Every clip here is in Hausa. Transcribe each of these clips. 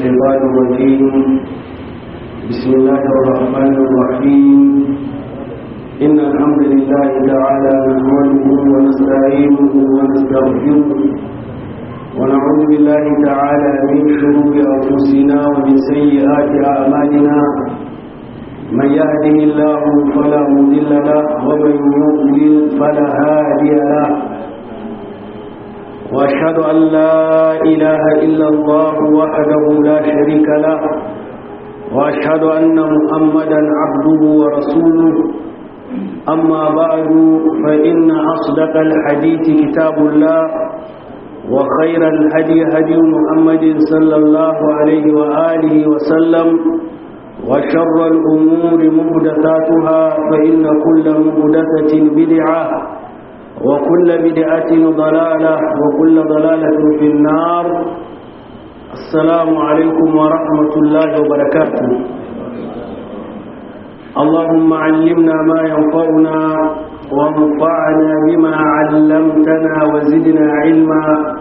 الشيطان الرجيم بسم الله الرحمن الرحيم إن الحمد لله تعالى نحمده ونستعينه ونستغفره ونعوذ بالله تعالى من شرور أنفسنا ومن سيئات أعمالنا من يهده الله فلا مضل له ومن يضلل فلا هادي له وأشهد أن لا إله إلا الله وحده لا شريك له وأشهد أن محمدا عبده ورسوله أما بعد فإن أصدق الحديث كتاب الله وخير الهدي هدي محمد صلى الله عليه وآله وسلم وشر الأمور محدثاتها فإن كل محدثة بدعة وكل بدعة ضلالة وكل ضلالة في النار. السلام عليكم ورحمة الله وبركاته. اللهم علمنا ما ينفعنا وانفعنا بما علمتنا وزدنا علما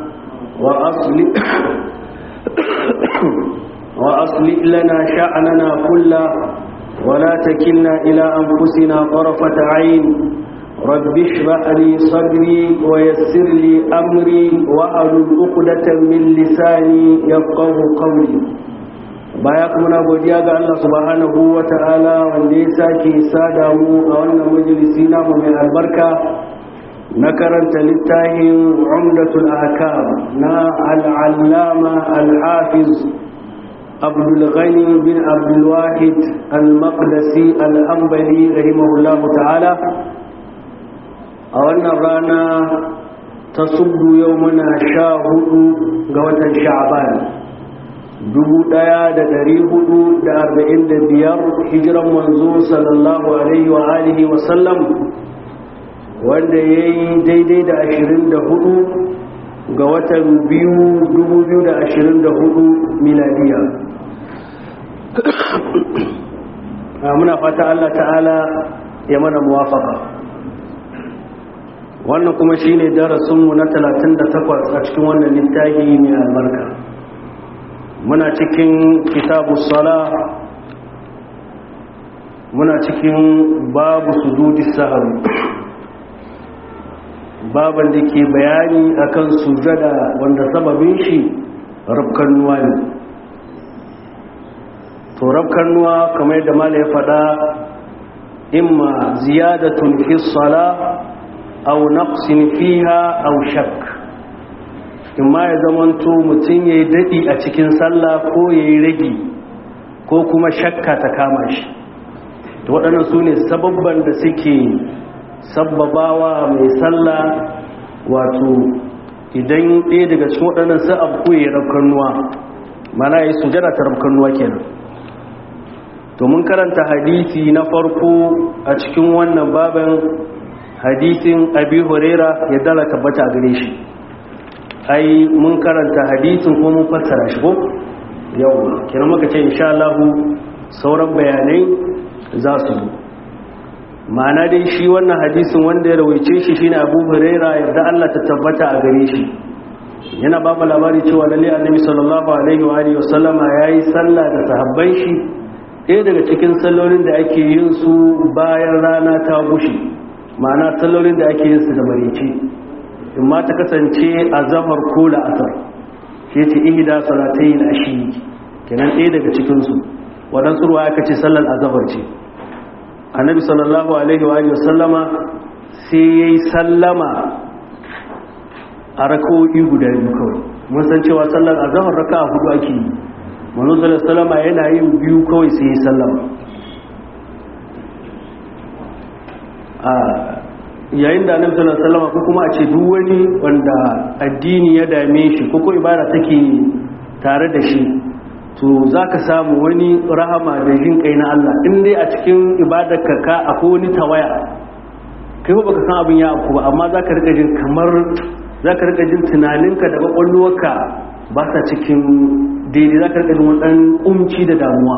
وأصلح لنا شأننا كله ولا تكلنا إلى أنفسنا طرفة عين. رب اشرح لي صدري ويسر لي أمري واحلل عقدة من لساني يفقهوا قولي. baya kuma na godiya ga Allah subhanahu wa ta'ala wanda ya sake sada mu a wannan majalisi namu mai albarka na karanta littafin Umdatul Ahkam na al-Allama al-Hafiz Abdul Ghani bin Abdul Wahid al-Maqdisi al-Hanbali rahimahullahu ta'ala. A wannan rana ta subdu yau muna 14 ga watan Sha'ban 1445 hijiran manzo sallallahu alaihi wa alihi wa sallam, wanda yayi daidai da 24 ga watan 2024 miladiya. Muna fata Allah ta'ala ya mana muwafaqa. Wannan kuma shine darasinmu na 38 a cikin wannan littafi mai albarka. Muna cikin kitabus salah, muna cikin babu sujudis sahwi, baban da ke bayani akan sujada wanda sababin shi rabkanuwa ne. To rabkanuwa kamar yadda mala ya faɗa, imma ziyadatun fi salah aw naqsin fiha aw shakk, imma ya zamanto mutum ya yi daɗi a cikin sallah ko ya yi ragi ko kuma shakka ta kama shi. to waɗannan su ne sababban da suke sabbabawa mai sallah, wato idan ɗaya daga cikin waɗannan sa'ab ko ya rafkannuwa, mana ya yi sujada ta rafkannuwa kenan. to mun karanta hadisi na farko a cikin wannan baban, hadisin Abi Huraira ya dala tabbata a gare shi. ai mun karanta hadisin ko mun fassara shi ko yau kina muka ce insha Allah sauran bayanai za su zo. ma'ana dai shi wannan hadisin wanda ya rawaice shi shine Abu Huraira, yadda Allah ta tabbata a gare shi, yana ba mu labari cewa lalle Annabi sallallahu alaihi wa alihi wasallama yayi sallah da sahabban shi, ɗaya daga cikin sallolin da ake yin su bayan rana ta bushe, ma'ana sallolin da ake yin su da maraice, in ma ta kasance a zahar ko la'asar, shi ce ihda salatayn ashi, kenan ɗaya daga cikinsu. waɗansu ruwa aka ce sallar azhar ce. Annabi sallallahu alaihi wa sallama sai yayi sallama a rak'o'i guda biyu kawai. mun san cewa sallar azhar raka'a hudu ake yi, manzo sallallahu alaihi wasallama yana yin biyu kawai sai yayi sallama. yayin da Annabi sallallahu alaihi wasallam ko kuma a ce duk wani wanda addini ya dame shi ko ibada take tare da shi, to zaka samu wani rahama da jin kai na Allah. in dai a cikin ibadarka ka akwai wani tawaya, kai ba baka san abin ya afku ba, amma zaka rika jin kamar zaka rika jin tunaninka da kwakwalwarka ba sa cikin daidai, zaka rika jin wani kumci da damuwa.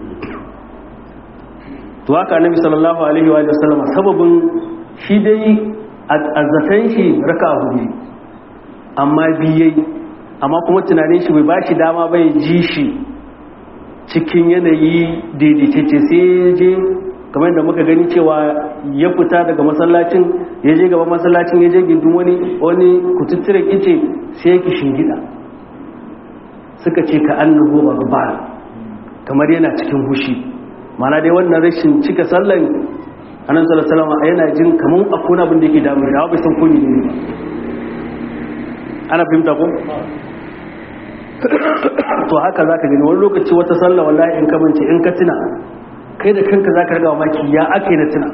to haka Annabi sallallahu alaihi wa sallam sababin shi dai azzatan shi raka'a hudu, amma biyai, amma kuma tunanin shi bai ba shi dama bai ji shi cikin yanayi daidaitacce sai ya je kamar da muka gani cewa ya fita daga masallacin ya je gaban masallacin ya je gindin wani kututturen ice sai yake shingida suka ce ka annahu babba kamar yana cikin hushi mana dai wannan rashin cika sallan annabi sallallahu alaihi wasallam yana jin kamar akwai abin da yake damu da bai san ko ne ana fahimta ko to haka zaka gani wani lokaci wata sallah wallahi in ka mance in ka tuna kai da kanka zaka riga maki ya akai na tuna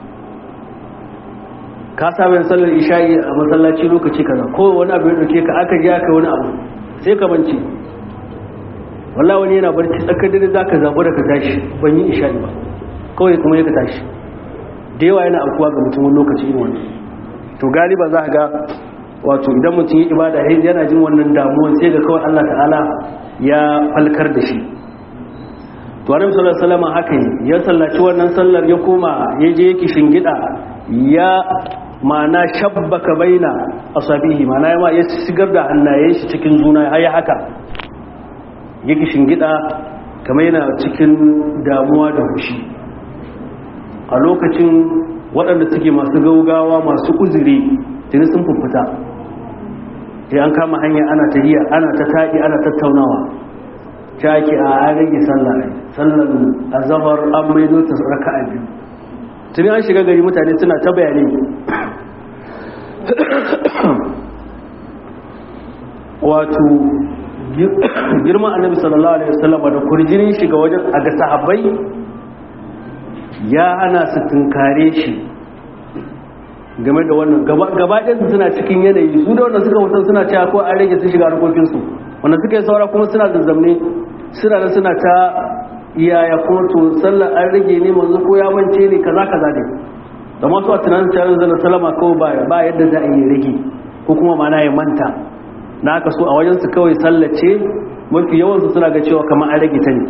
ka saba yin sallar isha'i a masallaci lokaci kaza ko wani abu ya dauke ka aka ji aka wani abu sai ka mance wallahi wani yana barci tsakar dare zaka zabu da ka tashi ban yi isha'i ba kawai kuma ya ka tashi da yawa yana aukuwa ga mutum wani lokaci irin wannan to galiba za ka ga wato idan mutum yi ibada yana jin wannan damuwan sai ga kawai Allah ta'ala ya falkar da shi to annabi sallallahu alaihi wasallam haka ya sallaci wannan sallar ya koma ya je yake shingida ya mana shabbaka baina asabihi mana ya sigar da hannayen shi cikin juna ya haka yake shingida kamar yana cikin damuwa da fushi a lokacin waɗanda suke masu gaugawa masu uzuri tuni sun fuffuta sai an kama hanya ana tahiya ana ta taɗi ana tattaunawa caki a an rage sallar azhar an maido ta raka'a biyu tuni an shiga gari mutane suna ta bayani wato girman annabi sallallahu alaihi wasallam da kurjinin shiga wajen a ga sahabbai ya hana su tunkare shi game da wannan gabaɗinsu suna cikin yanayi su da wanda suka wutan suna cewa ko an rage su shiga harkokinsu wanda suka yi saura kuma suna zazzamne suna ta yaya ko to sallar an rage ne manzo ko ya mance ne kaza ne da masu a tunanin cewa zalla salama ko ba yadda za a yi rage ko kuma mana ya manta na aka so a wajen su kawai sallace mafi yawansu suna ga cewa kamar an rage ta ne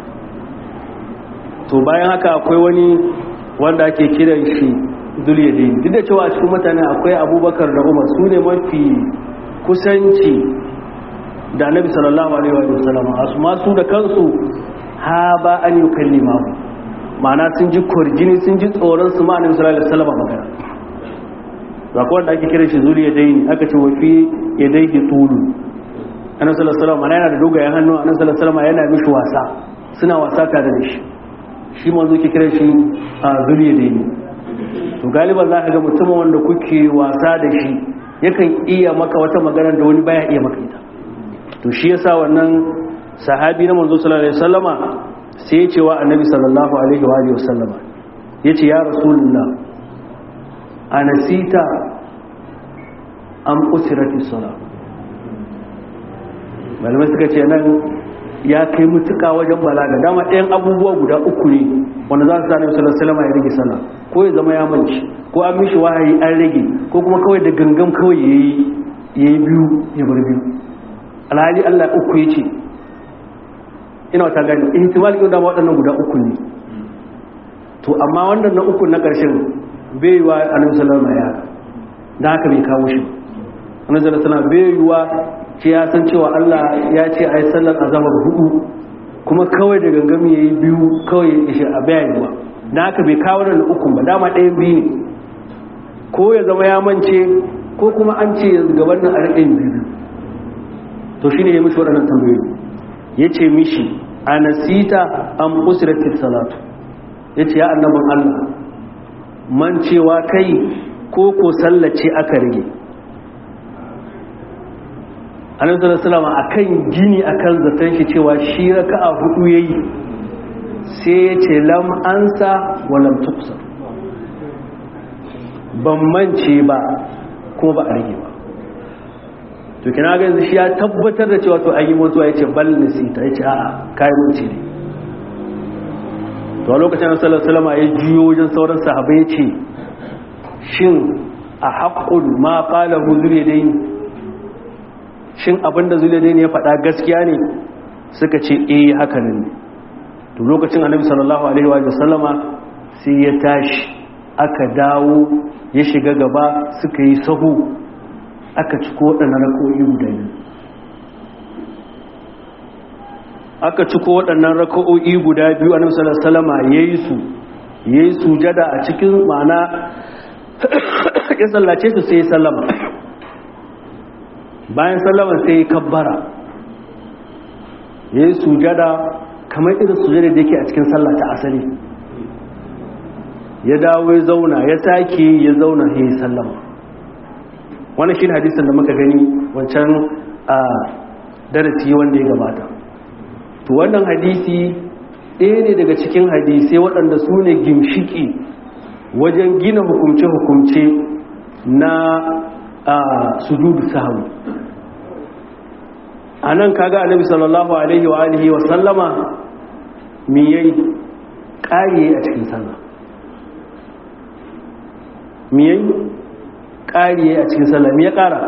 to bayan haka akwai wani wanda ake kiran shi Zuliyadaini duk da cewa a cikin mutane akwai Abubakar da Umar su ne mafi kusanci da Annabi sallallahu alaihi wa sallam asma su da kansu ha ba an yukallima ma'ana sun ji kurjini sun ji tsoron su ma Annabi sallallahu alaihi wa sallam magana ba ko wanda ake kiran shi Zuliyadaini aka ce wa fi yadayhi tulu Annabi sallallahu alaihi wa sallam yana da dogayen hannu Annabi sallallahu alaihi wa sallam yana mishi wasa suna wasa tare da shi manzo ke kiran shi a Zuliyadaini to galiba za ka ga mutumin wanda kuke wasa da shi yakan iya maka wata magana da wani baya iya maka ita to shi yasa wannan sahabi na manzo sallallahu alaihi wasallama sai ya ce wa annabi sallallahu alaihi wa alihi wasallama yace ya rasulullah anasita am usirati salat malamai suka ce nan ya kai mutuka wajen balaga dama ɗayan abubuwa guda uku ne wanda za su sa annabi sallallahu alaihi wasallama ya rage sallah ko ya zama ya manci ko an mishi wahayi an rage ko kuma kawai da gangan kawai yayi biyu ya bar biyu alhali Allah uku yace ina wata gani ihtimal kin da waɗannan guda uku ne to amma wannan na uku na ƙarshen bai yi wa annabi sallallahu alaihi wasallam da haka bai kawo shi annabi sallallahu alaihi wasallam bai yi wa ce ya san cewa Allah ya ce ai sallar azhar 4 kuma kawai da gangami yayi biyu kawai ya shi a bayani ba da haka bai kawo nan ukun ba dama ɗayan biyu ne ko ya zama ya mance ko kuma an ce gaban nan a riƙin biyu to shine ya mishi waɗannan tambayoyi ya ce mishi a nasita an usratit salatu ya ce ya annabin Allah mancewa kai ko sallace aka rage annabi sallallahu alaihi wasallam akan gini akan zaton shi cewa shi raka'a 4 yayi sai ya ce lam ansa wa lam tuqsar ban mance ba ko ba a rage ba to kina ga yanzu shi ya tabbatar da cewa to ayi mutuwa yace bal nasita yace a'a kai mance ne to a lokacin annabi sallallahu alaihi wasallam ya jiyo wajen sauran sahabbai yace shin a haqqul ma qala Zuliyadaini shin abinda Zuliyadaini ya faɗa gaskiya ne suka ce eh haka ne to lokacin annabi sallallahu alaihi wa sallama sai ya tashi aka dawo ya shiga gaba suka yi sahu aka ci waɗannan rakoyi guda biyu aka ciko waɗannan raka'o'i guda biyu annabi sallallahu alaihi wasallam yayi sujada a cikin ma'ana ya sallace su sai sallama, bayan sallama sai kabbara yayi sujada kamar irin sujada da yake a cikin sallah ta asali, ya dawo ya zauna ya sake ya zauna yayi sallama. wannan shine hadisin da muka gani wancan a darasi wanda ya gabata. to wannan hadisi ɗaya ne daga cikin hadisai waɗanda su ne gimshiki wajen gina hukumce-hukumce na sujudu sahwi. a nan kaga annabi sallallahu alaihi wa alihi wa sallama me yayi ƙari a cikin sallah, me yayi ƙari a cikin sallah, me ya ƙara?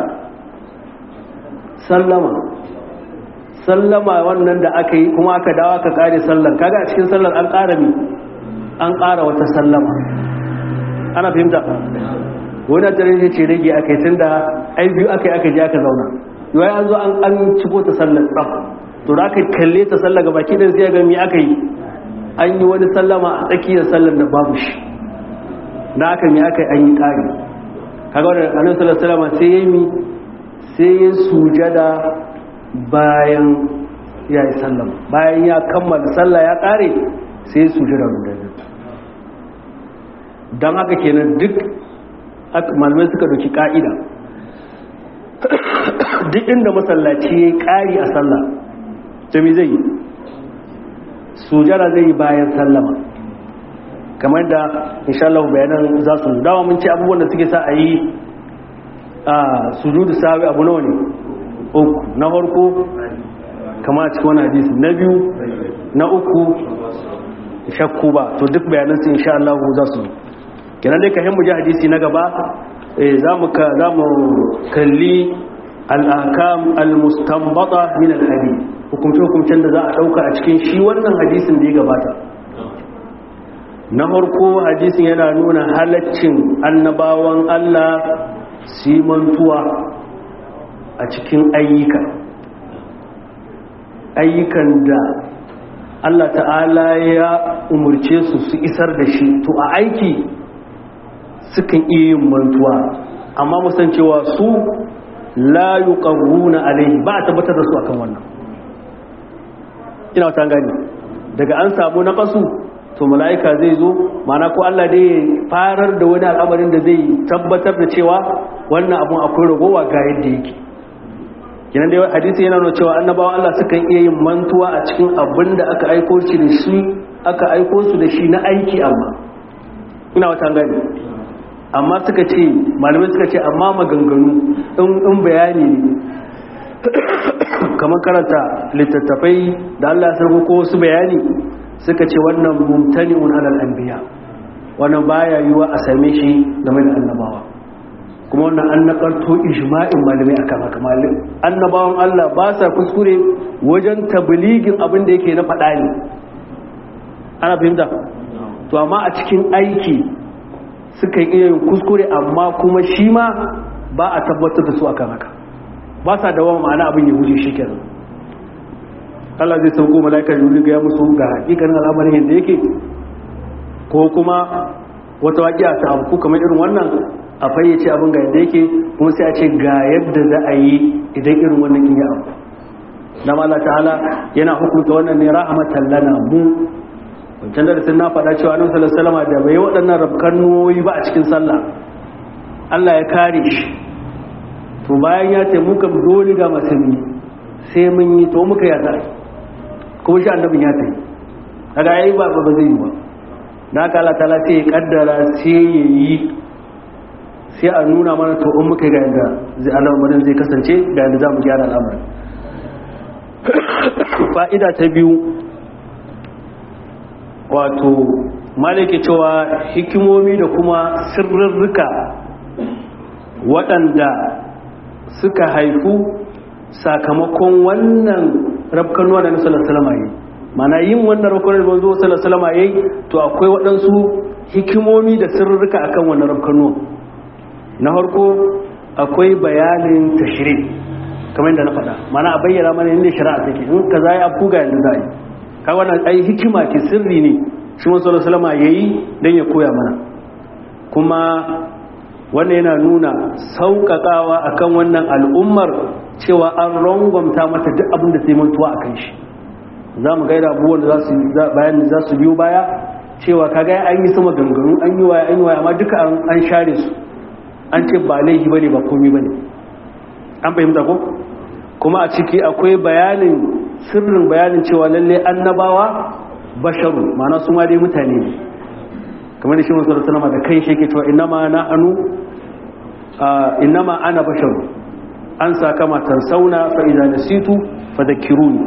sallama wannan da aka yi kuma aka dawo aka kare sallar, kaga a cikin sallar an ƙara ne, an ƙara wata sallama. ana fahimta? wani tare ne ce rage aka yi tun da ai biyu aka yi aka je aka zauna, yawai an zo an ciko ta sallar tsaf, to da aka kalle ta sallar ga baki ɗin sai ga me aka yi, an yi wani sallama a tsakiyar sallar da babu shi, da aka me aka yi an yi ƙari. kaga wani annabi sallallahu alaihi wasallam sai ya yi sai ya sujada bayan ya yi sallama, bayan ya kammala sallah ya kare sai su jira rundunar. don haka kenan duk malamai suka doki ka'ida duk inda masallaci ya yi kari a sallah jami zai yi sujara zai yi bayan sallama, kamar da inshallah bayanan za su dawa mun ce abubuwan da suke sa a yi a sujudu sahwi abu nawa ne? uku. na farko kama a cikin wani hadisi, na biyu, na uku shakku ba. to duk bayanan su insha Allah za su kenan dai ka himmu ji hadisi na gaba za mu kalli al-ahkam al-mustanbata min al-hadith, hukumce-hukumcen da za a dauka a cikin shi wannan hadisin da ya gabata. na farko hadisin yana nuna halaccin annabawan Allah simantuwa a cikin ayyukan da Allah ta'ala ya umurce su isar da shi, to a aiki sukan iya yin mantuwa, amma musan cewa su la yuqarruna alaihi, ba a tabbatar da su akan wannan. ina wata gani daga an samu naqasu to mala'ika zai zo, mana ko Allah dai ya farar da wani al'amarin da zai tabbatar da cewa wannan abun akwai ragowa ga yadda yake. kenan dai hadisi yana nuna cewa annabawan Allah sukan iya yin mantuwa a cikin abin da aka aiko su da shi na aiki. amma ina wata gani amma suka ce malamai suka ce amma maganganu in bayani ne kamar karanta littattafai da Allah ya sarko ko wasu bayani suka ce wannan mumtani'un alal anbiya, wannan baya yiwa a same shi game da annabawa. kuma wannan an nakarto ijma'in malamai akan haka. Annabawan Allah ba sa kuskure wajen tabligin abin da yake na faɗa ne, ana fahimta? to amma a cikin aiki suka iya yin kuskure, amma kuma shi ma ba a tabbatar da su akan haka, ba sa dawo ma'ana abin ya wuce shi kenan. Allah zai sauko mala'ikar yuri ga ya musu ga hakikanin al'amarin yadda yake, ko kuma wata waƙiya ta abu kamar irin wannan a fayyace abin ga yadda yake, kuma sai a ce ga yadda za a yi idan irin wannan in yi abu. dan Allah ta'ala yana hukunta wannan ne rahmatan lana mu. wancan da sun na faɗa cewa annabi sallallahu alaihi wasallam da bai waɗannan rabkannoyi ba a cikin sallah, Allah ya kare shi. to bayan ya ce muka dole ga musulmi sai mun yi, to muka yada kuma shi annabin ya tayi kaga yayi ba zai yi ba. da haka Allah ta'ala sai ya kaddara sai yayi, sai a nuna mana to in muka ga yanda zai al'amarin zai kasance da yanda zamu gyara al'amarin. fa'ida ta biyu, wato malike cewa hikimomi da kuma sirrurruka waɗanda suka haifu sakamakon wannan rabkanuwa da Nabi sallallahu alaihi wasallam yi, mana yin wannan rabkanuwa da Nabi sallallahu alaihi wasallam yi, to akwai waɗansu hikimomi da sirrurruka akan wannan rabkanuwa. na farko akwai bayanin tashri', kamar yadda na faɗa mana a bayyana mana inda shari'a take in ka za yi abu ga yadda za yi ka wannan ai hikima ke sirri ne shi wasu salama ya yi don ya koya mana kuma wannan yana nuna sauƙaƙawa akan wannan al'ummar cewa an rangwamta mata duk abin da sai mantuwa a kan shi za mu gaida abubuwan da bayan za su biyo baya cewa kaga an yi sama ganganu an yi waya amma duka an share su an ce ba laifi bane ba komai bane an fahimta ko kuma a ciki akwai sirrin bayanin cewa lalle annabawa basharu ma'ana su ma dai mutane ne kamar da shi wasu sallama da kai shi yake cewa innama ana basharu an saka matan sauna fa idza nasitu fadhakkiruni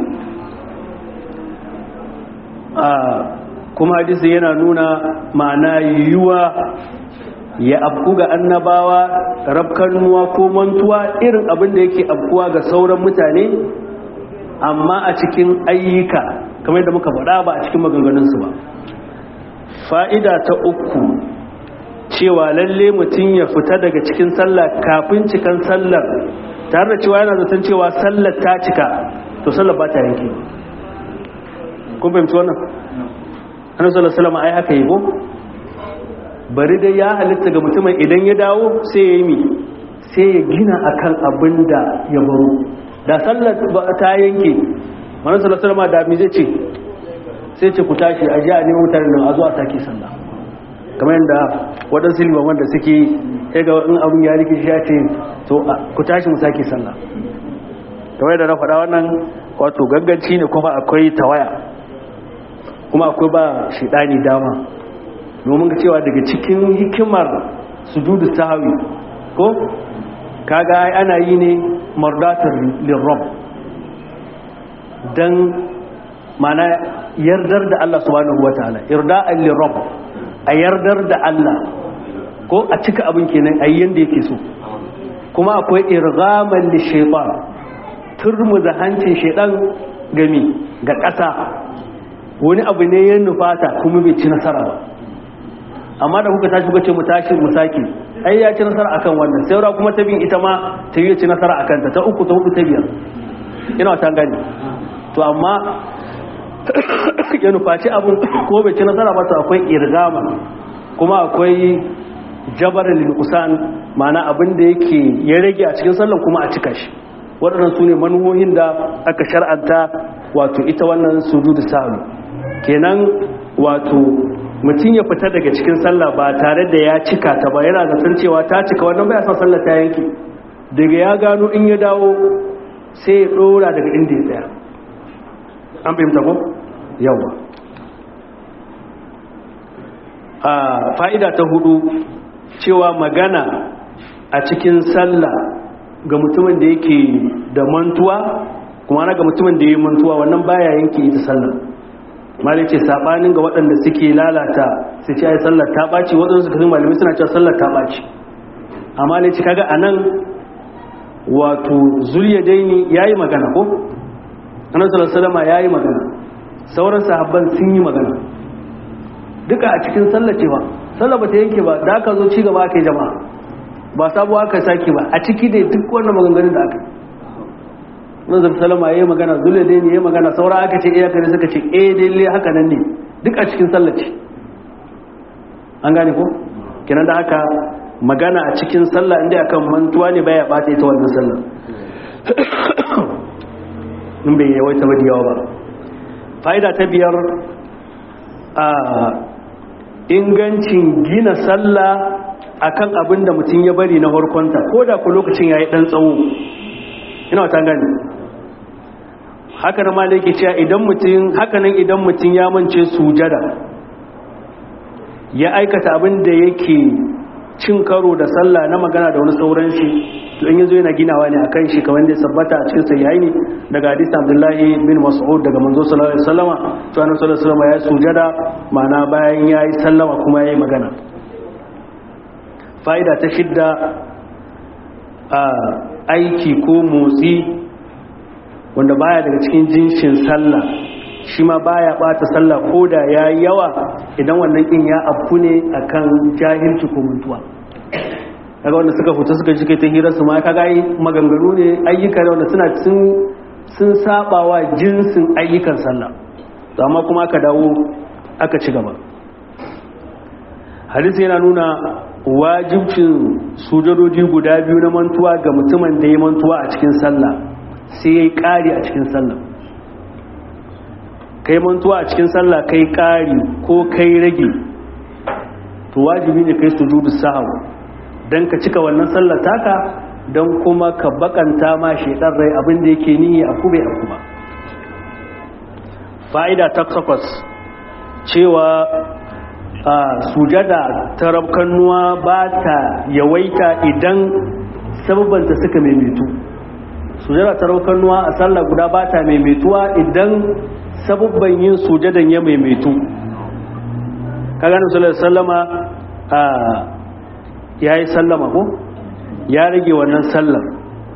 kuma hadisi yana nuna ma'ana yiwuwa ya afku ga annabawa rabkanuwa ko mantuwa irin abin da yake afkuwa ga sauran mutane amma a cikin ayyuka kamar yadda muka faɗa ba a cikin maganganunsu ba. Fa'ida ta uku cewa lalle mutum ya fita daga cikin sallah kafin cikan sallar tare da cewa yana zaton cewa sallar ta cika to sallar ba ta yanke. Kun fahimci wannan? Annabi sallallahu alaihi wasallam ai haka yi ko bari dai ya halitta ga mutumin idan ya dawo sai ya yi sai ya gina akan abin da ya baro da sallar ta yanke manzon sallallahu alaihi wasallam da mi zai ce sai ce ku tashi a ji a nemi mutane nan a zo a sake sallah kamar yadda waɗansu limaman da suke ya ga in abin ya rike shi ya ce to ku tashi mu sake sallah kamar yadda na faɗa wannan wato ganganci ne kuma akwai tawaya kuma akwai ba shidani dama domin ga cewa daga cikin hikimar sujudu sahwi ko kaga ana yi ne mardatar lirrabb dan mana yardar da Allah subhanahu wataala irda'an lirrabb a yardar da Allah ko a cika abin kenan ayi yanda yake so kuma akwai irghaman lishaytan turmuza hancin shaydan gami ga ƙasa wani abu ne ya nufata kuma bai ci nasara ba amma da kuka tashi kuka ce mu tashi mu sake ai ya ci nasara akan wannan saura kuma ta bin ita ma ta yi ci nasara akan ta uku ta hudu ta biyar ina ta gani to amma ya nufaci abun ko bai ci nasara ba to akwai irgama kuma akwai jabar lil usan ma'ana abin da yake ya rage a cikin sallan kuma a cika shi waɗannan su ne manuhohin da aka shar'anta wato ita wannan sujudu sahwi kenan wato mutum ya fita daga cikin sallah ba tare da ya cika ta ba yana zaton cewa ta cika wannan bai san sallah ta yanke daga ya gano in ya dawo sai ya dora daga inda ya tsaya an fahimta ko yawa a fa'ida ta hudu cewa magana a cikin sallah ga mutumin da yake da mantuwa kuma na ga mutumin da ya yi mantuwa wannan baya yanke ita sallah malai ce sabanin ga waɗanda suke lalata su ce ai sallar ta ɓaci waɗansu kasin malamai suna cewa sallar ta ɓaci amma ne ci kaga a nan wato zuliya daini ya yi magana ko annan salama ya yi magana sauran sahabban sun yi magana duka a cikin sallar cewa sallar ba ta yanke ba da aka zo ci gaba aka yi jama'a ba sabuwa aka sake ba a ciki dai duk wannan maganganun da aka yi manzon salama yayi magana zulle dai ne yayi magana saura aka ce eh kare suka ce eh dai haka nan ne duk a cikin sallar ce an gane ko kenan da haka magana a cikin sallah inda akan mantuwa ne baya bata ita wannan sallar in bai yawaita ba diyawa ba fa'ida ta biyar a ingancin gina sallah akan abin da mutum ya bari na harkonta ko da ku lokacin yayi dan tsawo ina wata gani haka na malaki cewa idan mutum ya mance sujada ya aikata abin da yake cin karo da sallah na magana da wani sauran shi to in yazo yana ginawa ne akan shi kamar da sabbata a cikin sahihaini daga hadisi Abdullahi bin Mas'ud daga manzo sallallahu alaihi wasallama to annabi sallallahu alaihi wasallama ya sujada ma'ana bayan yayi sallama kuma yayi magana fa'ida ta shidda aiki ko motsi wanda baya daga cikin jinshin sallah shi ma baya bata sallah ko da yayi yawa idan wannan kin ya afku ne akan jahilci ko mutuwa kaga wanda suka fita suka ji kai ta hirar su ma kaga maganganu ne ayyuka ne wanda suna sun sabawa jinsin ayyukan sallah to amma kuma aka dawo aka ci gaba. Hadisi yana nuna wajibcin sujadoji guda biyu na mantuwa ga mutumin da ya mantuwa a cikin sallah sai yayi ƙari a cikin sallah. Kai mantuwa a cikin sallah kai ƙari ko kai rage to wajibi ne kai sujudu sahwi dan ka cika wannan sallar taka dan kuma ka bakanta ma shedan rai abin da yake niyya a kube a kuma. Fa'ida ta 8 cewa sujada ta rabkannuwa ba ta yawaita idan sababanta suka maimaitu. Sujada ta rabkannuwa a sallah guda ba ta maimaituwa idan sababban yin sujadan ya maimaitu. Kaga Annabi sallallahu alaihi wasallama yayi sallama ko ya rage wannan sallar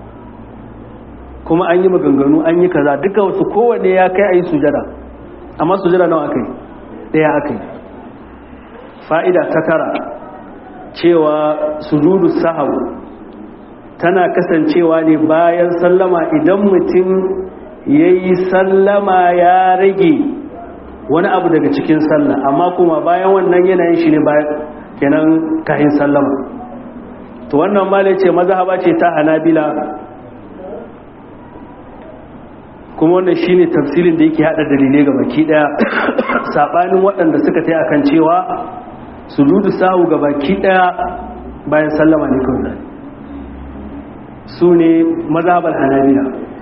kuma an yi maganganu an yi kaza duka wasu kowanne ya kai ayi sujada amma sujada nawa akai daya akai. Fa'ida ta 9 cewa sujudu sahwi tana kasancewa ne bayan sallama idan mutum yayi sallama ya rage wani abu daga cikin sallah amma kuma bayan wannan yanayin shi ne bayan kenan kahin sallama. To wannan malai ce mazhaba ce ta Hanabila kuma wannan shine tafsirin da yake hada dalilai ga baki daya sabanin waɗanda suka tayi akan cewa sujudu sahwi ga baki daya bayan sallama ne kawai su ne mazhabar Hanabila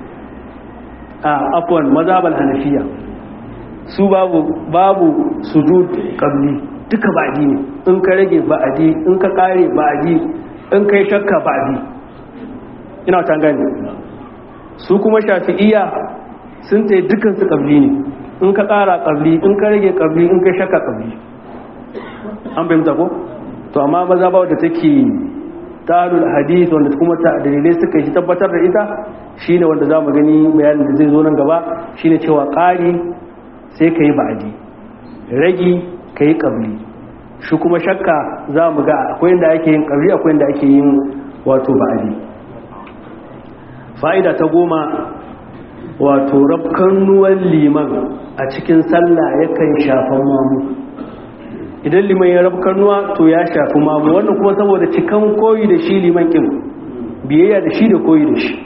afwan mazhabar Hanafiya su babu sujud qabli duka ba'di ne in ka rage ba'di in ka kare ba'di in kai shakka ba'di ina ta gani. Su kuma Shafi'iyya sun tayi dukan su qabli ne in ka kara qabli in ka rage qabli in kai shakka qabli an bayyana ko to amma mazhaba wadda take talul hadith wanda kuma ta dalilai suka yi tabbatar da ita shine wanda zamu gani bayanin da zai zo nan gaba shine cewa qari sai kai ba'di ragi kai qabli shi kuma shakka zamu ga akwai inda ake yin qabli akwai inda ake yin wato ba'di. Fa'ida ta 10 wato rabkanuwan liman a cikin sallah yakan shafa mamu. Idan liman ya rabkanuwa to ya shafi mamu wannan kuma saboda cikan koyi da shi liman kin biyayya da shi da koyi da shi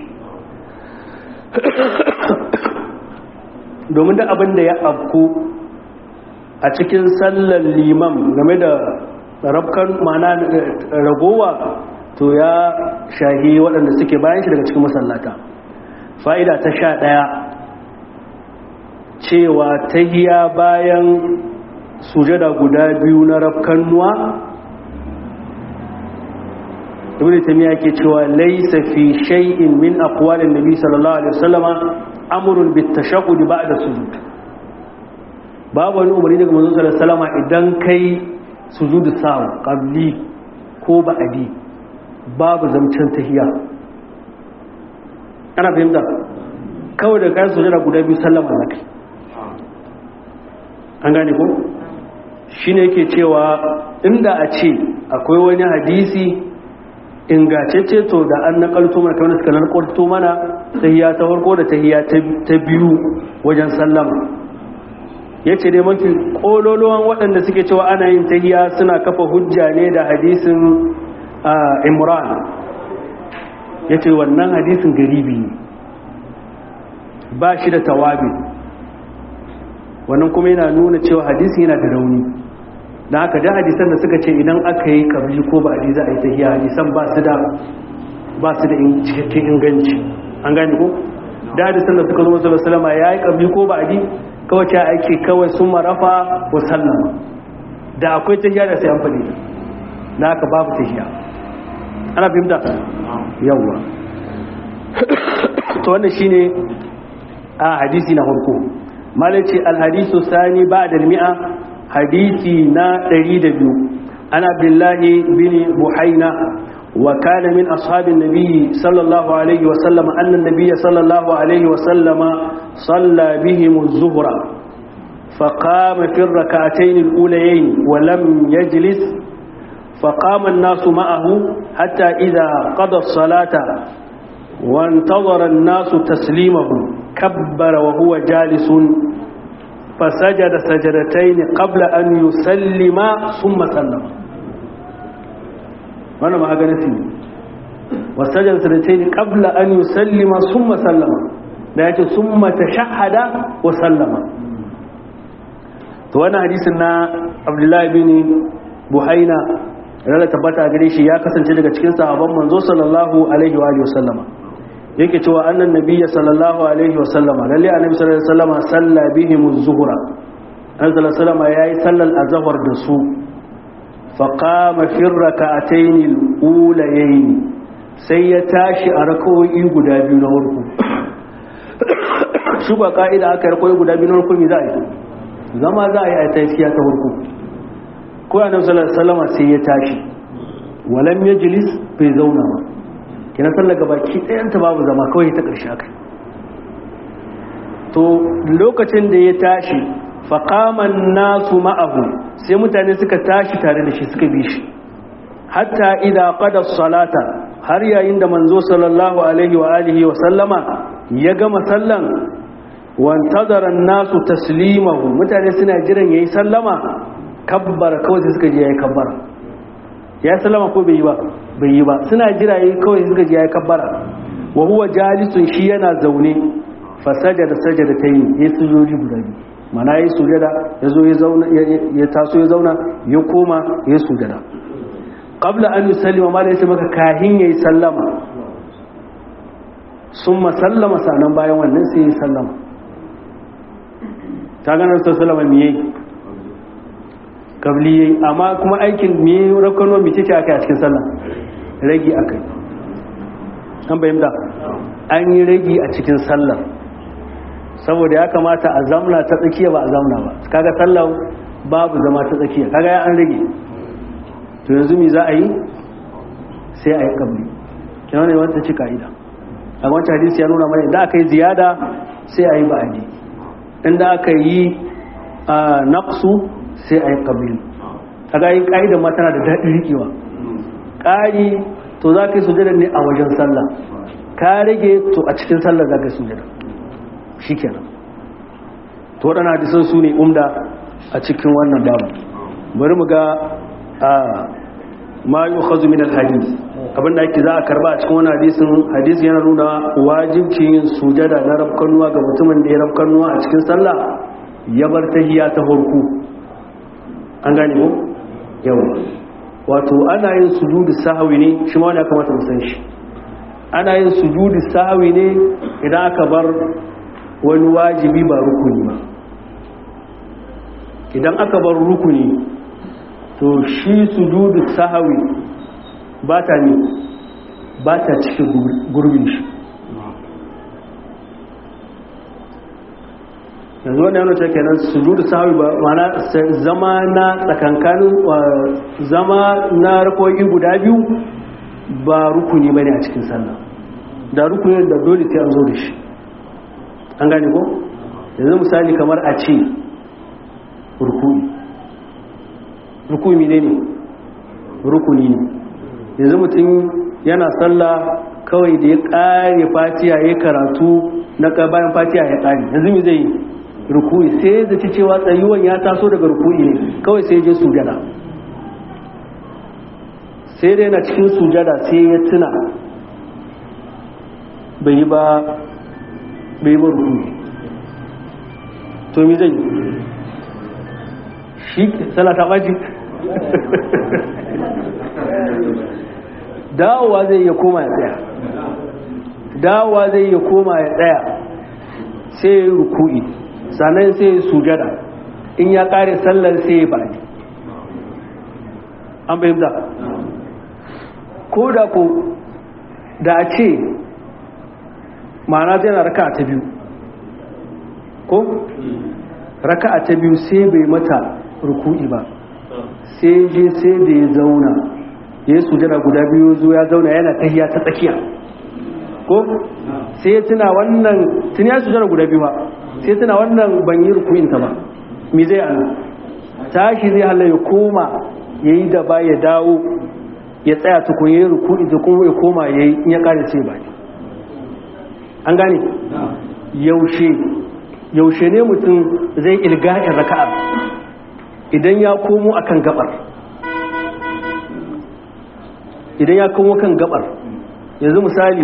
domin da abin da ya afku a cikin sallar liman game da rabkan mana ragowa to ya shahi waɗanda suke bayan shi daga cikin masallata. Fa'ida ta 11 cewa tahiya bayan sujada guda biyu na rabkannuwa Ibn Taymiyyah ke cewa laysa fi shay'in min aqwalin nabi sallallahu alaihi wasallama amrun bit tashahhud ba'da sujud. Babu wani umarni daga manzon sallallahu alaihi wasallama idan kai sujudu sahu qabli ko ba'di babu zamcin tahiyya. Ana fahimta kawai da kai sujada guda biyu sallama zakai. An gane ko shine yake cewa inda a ce akwai wani hadisi ingacece to da an nakalto mana kamar suka nakalto mana tahiyya ta farko da tahiyya ta biyu wajen sallama. Yace dai mafi kololuwan waɗanda suke cewa ana yin tahiyya suna kafa hujja ne da hadisin Imran. Yace wannan hadisin garibi ne ba shi da tawabi wannan kuma yana nuna cewa hadisi yana da rauni. Da haka da hadisan da suka ce idan aka yi kabli ko ba za a yi tahiyya hadisan ba su da cikakken inganci. An gane ko da hadisan da suka zo sallallahu alaihi wasallam ya yi kabli ko ba kawai ce ake kawai sun marafa wa sallama da akwai tahiyya da sai an faɗi da haka babu tahiyya. Ana fahimta yawa to wannan shine a hadisi na farko malaci alhadisu sani ba'da al-mi'a hadisi na 102 ana billahi bin buhaina wa kana min ashabin nabi sallallahu alaihi wa sallam anna an-nabiy sallallahu alaihi wa sallama salla bihim az-zuhra فقام في الركعتين الأوليين ولم يجلس فقام الناس معه حتى إذا قضى الصلاة وانتظر الناس تسليمه كبر وهو جالس فسجد سجدتين قبل أن يسلم ثم سلم. وانا ما أقنسي وسجد سجدتين قبل أن يسلم ثم سلم لكن ثم تشهد وسلم. وانا حديثنا عبد الله بن بحينا rana tabbata gare shi ya kasance daga cikin sahabban manzo sallallahu alaihi wa alihi wasallama yake cewa annan nabiyyi sallallahu alaihi wasallama lalle annabi sallallahu alaihi wasallama salla bihim az-zuhra annabi sallallahu alaihi wasallama yayi sallal azhar da su fa qama fi rak'atayn al-ulayayn sai ya tashi a rakawoyi guda biyu na farko shi ba ka'ida aka rakawoyi guda biyu na farko me za a yi zama za a yi a tafiya ta farko ko annabi sallallahu alaihi wasallam sai ya tashi walam yajlis bai zauna ba kina sallar gabaki ɗayan ta babu zama kawai ta ƙarshe kai to lokacin da ya tashi fa qama an-nasu ma'ahu sai mutane suka tashi tare da shi suka bi shi hatta idza qada as-salata har yayin da manzo sallallahu alaihi wa alihi wa sallama ya gama sallan wa antazara an-nasu taslimahu mutane suna jiran yayi sallama kabbara kawai sai suka ji yayi kabbara ya sallama ko bai yi ba bai yi ba suna jira yayi kawai suka ji yayi kabbara wa huwa jalisun shi yana zaune fa sajada sajadatayn yayi sujudi guda biyu mana yayi sujada yazo ya zauna ya taso ya zauna ya koma yayi sujada qabla an yusallima ma laysa maka kahin yayi sallama summa sallama sanan bayan wannan sai yayi sallama ta ganin sallama me yayi kabli amma kuma aikin me rakano me ce aka a cikin sallah ragi akai an bayyana an yi ragi a cikin sallah saboda ya kamata a zamna ta tsakiya ba a zamna ba kaga sallah babu zama ta tsakiya kaga ya an rage to yanzu me za a yi sai a yi kabli kenan ne wanda ci kaida a wancan hadisi ya nuna mana idan aka yi ziyada sai a yi ba'adi inda aka yi naqsu sai a yi ƙabili a gayin ƙa'ida ma tana da daɗin riƙewa ƙari to za ka yi sujada ne a wajen sallah ka rage to a cikin sallah za ka yi sujada shi kenan to waɗanda hadisan su ne umda a cikin wannan babu bari mu ga ma yi hazu min alhadis abinda ake za a karba a cikin wani hadisi yana nuna wajibci yin sujada na rafkannuwa ga mutumin da ya rafkannuwa a cikin sallah ya bar tahiyya ta farko an gane ko yawa wato ana yin sujudu sahwi ne shi ma wani ya kamata mu san shi ana yin sujudu sahwi ne idan aka bar wani wajibi ba rukuni ba idan aka bar rukuni to shi sujudu sahwi ba ta cikin gurbin shi yanzu wanda yana cewa kenan sujudu sahwi ba mana zama na tsakankanin zama na rakoyi guda biyu ba rukuni bane a cikin sallah da rukunin da dole sai an zo da shi an gane ko yanzu misali kamar a ce rukuni ne rukuni ne yanzu mutum yana sallah kawai da ya kare fatiha ya karatu na bayan fatiha ya kare yanzu me zai yi rukuni sai da cewa tsayuwan ya taso daga rukuni ne kawai sai je sujada sai dai na cikin sujada sai ya tuna bai yi ba rukuni to mi zai shi salata baji dawowa zai iya koma ya tsaya sai ya yi rukuni sannan sai ya sujada in ya kare sallar sai ya bani an bayyana ko da a ce ma'ana zai na raka'a ta biyu ko raka'a ta biyu sai bai mata ruku'i ba sai je sai da ya zauna ya yi sujada guda biyu zo ya zauna yana tahiya ta tsakiya ko sai ya tuna wannan tun ya sujada guda biyu ba sai tuna wannan ban yi ruku'in ta ba me zai ana tashi zai halaye koma yayi da ba ya dawo ya tsaya tukun yayi ruku'i da kuma ya koma yayi in ya kare sai ba an gane yaushe ne mutum zai ilga'in raka'a idan ya komo akan gabar kan gabar yanzu misali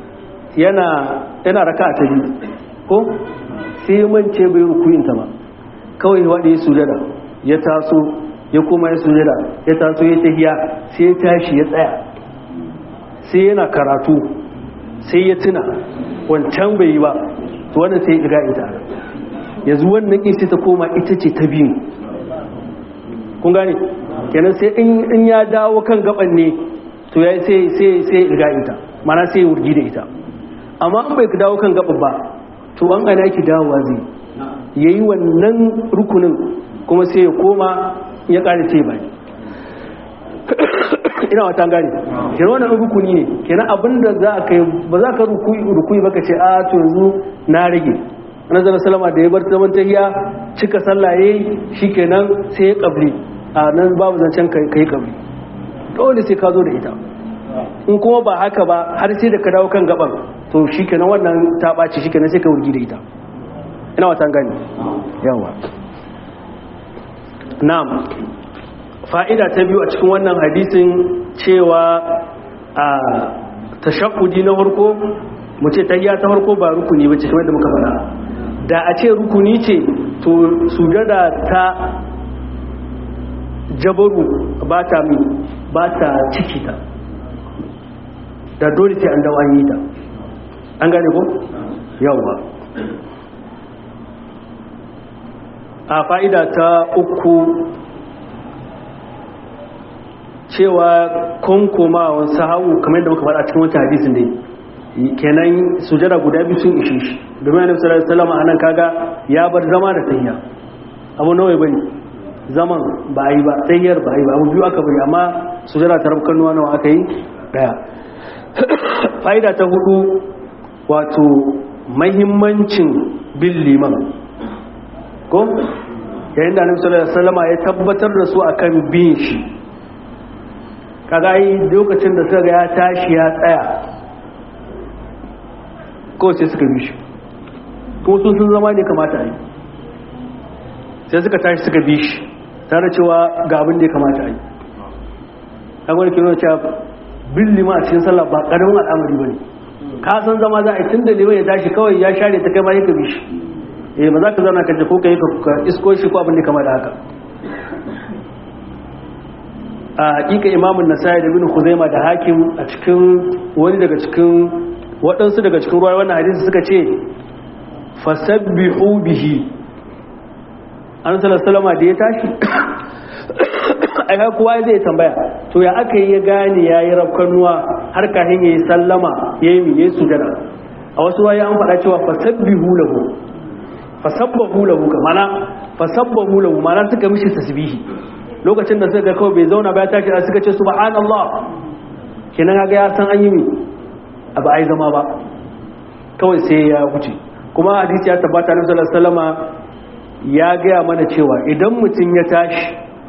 yana raka'a ta biyu ko sai mance bai ruku'in ta ba kawai wanda ya sujada ya taso ya koma ya sujada ya taso ya tahiya sai ya tashi ya tsaya sai yana karatu sai ya tuna wancan bai yi ba to wannan sai ya ga ita yanzu wannan ita ta koma ita ce ta biyu kun gane kenan sai in ya dawo kan gaban ne to ya sai ya ga ita mana sai ya wurgi da ita amma in bai dawo kan gaban ba to an ana ki dawowa zai yayi wannan rukunin kuma sai ya koma ya kare ce bai ina wata gane kenan wannan rukuni ne kenan abinda za ka yi ba za ka rukuyi baka ce a to yanzu na rage annabi sallama da ya bar zaman tahiya cika sallah yayi shikenan sai ya kabli a nan babu zancen kai kabli dole sai ka zo da ita in kuma ba haka ba har sai da ka dawo kan gaban to shikenan wannan ta baci shikenan sai ka wurgi da ita ina wata gane yawa na'am fa'ida ta biyu a cikin wannan hadisin cewa a tashakkudi na farko mu ce tahiyya ta farko ba rukuni ba ce kamar da muka faɗa da a ce rukuni ce to sujada ta jabaru ba ta ciki ta da dole sai an dawo an yi ta an gane ko yawa a fa'ida ta uku cewa konkomawan sahawu kamar da muka faɗa cikin wancan hadisin dai kenan sujada guda biyu sun ishe shi domin annabi sallallahu alaihi wasallam anan kaga ya bar zama da tayya abu nawa bane zaman ba yi ba tayyar ba yi ba abu biyu aka bari amma sujada ta rabkan nuwa nawa aka yi daya fa'ida ta hudu wato muhimmancin bin liman ko yayin da annabi sallallahu alaihi wasallam ya tabbatar da su akan bin shi kaga yi lokacin da suka ga ya tashi ya tsaya ko sai suka bi shi ko sun zama ne kamata a yi sai suka tashi suka bi shi tare cewa ga abin da ya kamata a yi a wani kiro cewa bin lima a cikin sallah ba ƙaramin al'amari ba ne ka san zama za a yi tun da liman ya tashi kawai ya share ta kai ma ya ka bi shi ba za ka zauna ka je ko ka yi ka isko shi ko abin da ya kama da haka a hakika imamun nasai da bin khuzaima da hakim a cikin wani daga cikin waɗansu daga cikin ruwa wannan hadisi suka ce fasabbihu bihi an salama da ya tashi ai kowa zai tambaya to ya aka yi ya gane ya yi rafkanuwa har kahin ya yi sallama ya yi sujada a wasu waye an faɗa cewa fasabbihu lahu mana suka mishi tasbihi lokacin da suka kawai bai zauna ba ya tashi da suka ce subhanallah kenan ga ya san an yi mi abu ai zama ba kawai sai ya wuce kuma hadisi ya tabbata Annabi sallallahu alaihi wasallama ya gaya mana cewa idan mutum ya tashi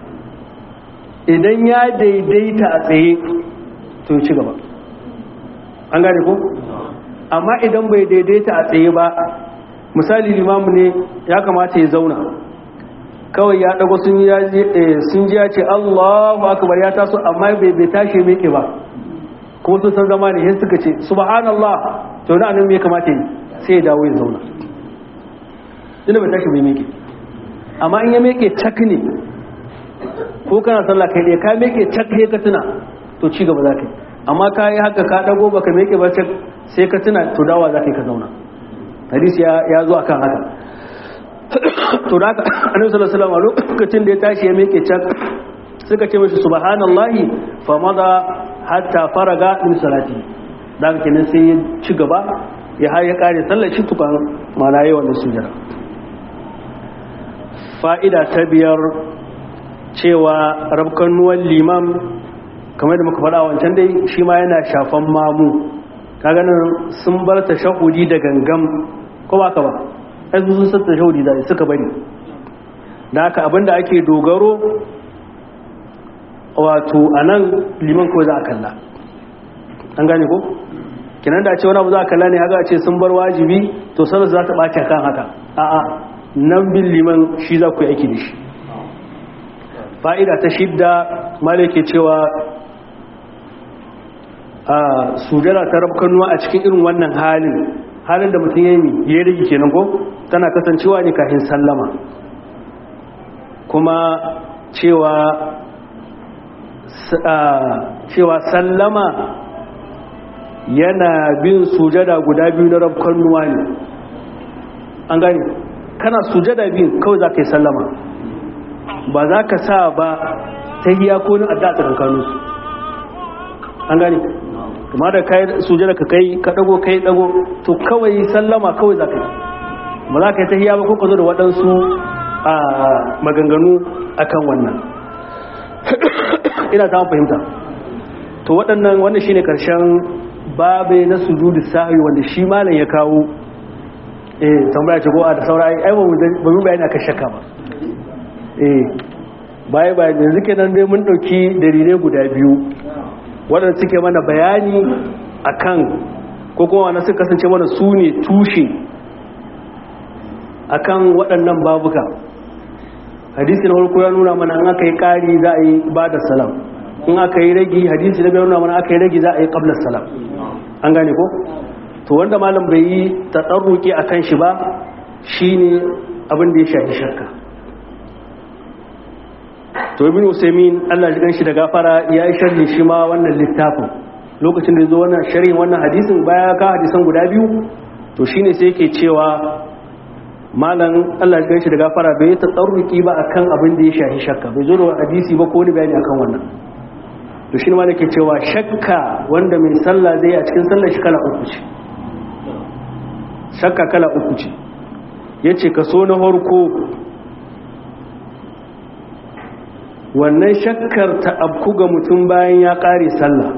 idan ya daidaita a tsaye to ya ci gaba an gane ko amma idan bai daidaita a tsaye ba misali limamu ne ya kamata ya zauna kawai ya dago sun ji ya ce Allahu akbar ya taso amma bai tashi mai ke ba ko sun san zama ne suka ce subhanallah to na nan me kamata yi sai ya dawo ya zauna ina bai tashi mai meke amma in ya meke cak ne ko kana sallah kai dai ka meke cak sai ka tuna to ci gaba za ka yi amma ka yi haka ka dago baka meke ba cak sai ka tuna to dawa za ka yi ka zauna hadisi ya zo akan haka to da haka annabi sallallahu alaihi wasallam lokacin da ya tashi ya meke cak suka ce mashi subhanallahi fa madha hatta faraga min salati dan kenan sai ya ci gaba ya har ya kare sallar shi tukan mana yayin wannan sujada fa'ida ta biyar cewa rabkan nuwan liman kamar da muka faɗa wancan dai shi ma yana shafan mamu kaga nan sun bar tashahudi da gangam ko ba ka ba ai sun san tashahudi da suka bari da haka abinda ake dogaro wato anan liman ko za a kalla, an gane ko kenan da ce wani abu za a kalla ne haka ce sun bar wajibi to sallar za ta ɓace kan haka, a'a nan bin liman shi za ku yi aiki da shi. Fa'ida ta shidda malake cewa a sujada ta rabkanuwa a cikin irin wannan halin da mutum ya yi ya rigi kenan ko tana kasancewa ne kafin sallama, kuma cewa sallama yana bin sujada guda biyu na rabkanuwa ne, an gani kana sujada biyu kawai za ka yi sallama, ba za ka sa ba ta hiya ko ni adda a tsakankaninsu, an gani kuma da kai sujada ka kai ka dago kai dago to kawai sallama kawai za ka yi, ba za ka yi tahiyya ba ko ka zo da waɗansu maganganu akan wannan. Ina ta fahimta to wannan shine karshen babe na sujudu sahwi wanda shi malam ya kawo. Tambaya ce ko a da saurayi ai ba mu bayani akan shakka ba bayan yanzu kenan dai mun dauki dalilai guda biyu waɗanda suke mana bayani akan ko kuma wanda suka kasance mana su ne tushe akan waɗannan babuka. Hadisi na farko ya nuna mana an aka yi ƙari za a yi ba da salam, in aka yi ragi hadisi na nuna mana aka yi ragi za a yi ƙablar salam, an gane ko to wanda malam bai yi tatsarruki a kan shi ba shine abin da ya shafi shakka. To ibn Usaymin Allah ya ganshi da gafara ya yi sharhi shi ma wannan littafin lokacin da ya zo wannan sharhin wannan hadisin baya ka hadisan guda biyu to shine sai yake cewa malam Allah ya ganshi da gafara bai ta tsarruki ba akan abin da ya shafi shakka, bai zo da hadisi ba ko wani bayani akan wannan. To shine ma nake cewa shakka wanda mai sallah zai a cikin sallar shi kala uku ce, shakka kala uku ce. Yace kaso na farko wannan shakkar ta abku ga mutum bayan ya kare sallah,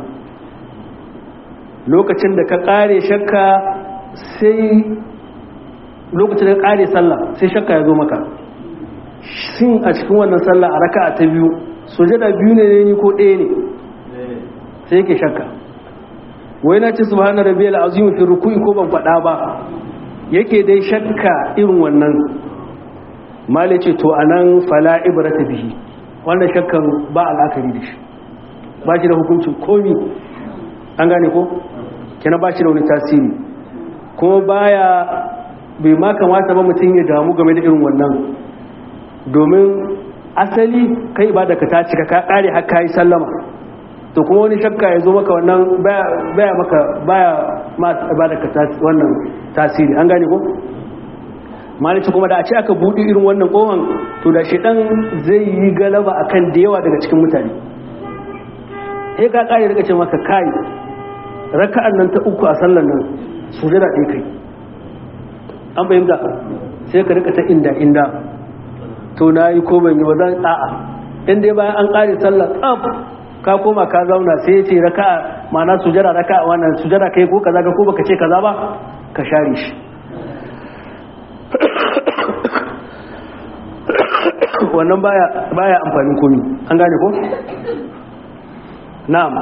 lokacin da ka kare shakka sai lokacin da ka kare sallah sai shakka ya zo maka shin a cikin wannan sallah a raka'a ta biyu sujada biyu ne ni ko ɗaya ne, sai yake shakka wai na ce subhana rabbiyal azim fi ruku'i ko ban faɗa ba, yake dai shakka irin wannan mala ce to anan fala ibrata bihi, wannan shakkan ba al'akari da shi, ba shi da hukuncin komi, an gane ko kenan ba shi da wani tasiri, kuma bai ma kamata ba mutum ya damu game da irin wannan, domin asali kai ibada ka ta cika ka kare har kai sallama to kuma wani shakka ya zo maka wannan baya ma ibada ka wannan tasiri, an gane ko malici kuma da a ce aka buɗe irin wannan kohon to da shedan zai yi galaba akan da yawa daga cikin mutane. Sai ka kare daga ce maka kai raka'an nan ta uku a sallar nan sujada ɗaya kai, an fahimta sai ka rika ta inda to na yi ko ban yi ba zan a'a inda bayan an kare sallar tsaf ka koma ka zauna sai ya ce raka'a ma'ana sujada raka'a wannan sujada kai ko kaza ko baka ce kaza ba ka share shi. Wannan baya amfanin komi, an gane ko na'am